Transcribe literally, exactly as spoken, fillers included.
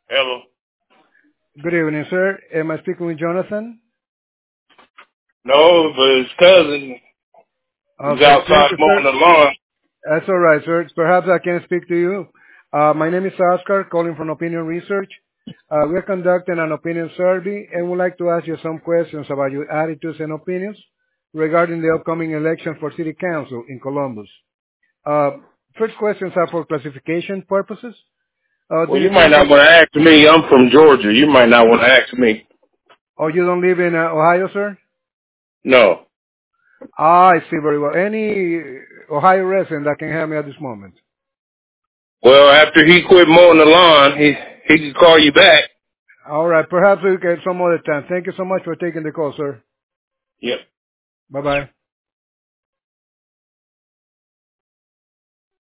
Hello. Good evening, sir. Am I speaking with Jonathan? No, but his cousin is Okay, thank outside you, mowing sir. the lawn. That's all right, sir. Perhaps I can speak to you. Uh, my name is Oscar, calling from Opinion Research. Uh, we're conducting an opinion survey and would like to ask you some questions about your attitudes and opinions regarding the upcoming election for City Council in Columbus. Uh, first questions are for classification purposes. Uh, do Well, you you might think not that, want to ask me. I'm from Georgia. You might not want to ask me. oh, you don't live in uh, Ohio, sir? No. Ah, I see very well. Any Ohio resident that can help me at this moment? Well, after he quit mowing the lawn, he he can call you back. All right. Perhaps we can some other time. Thank you so much for taking the call, sir. Yep. Bye-bye.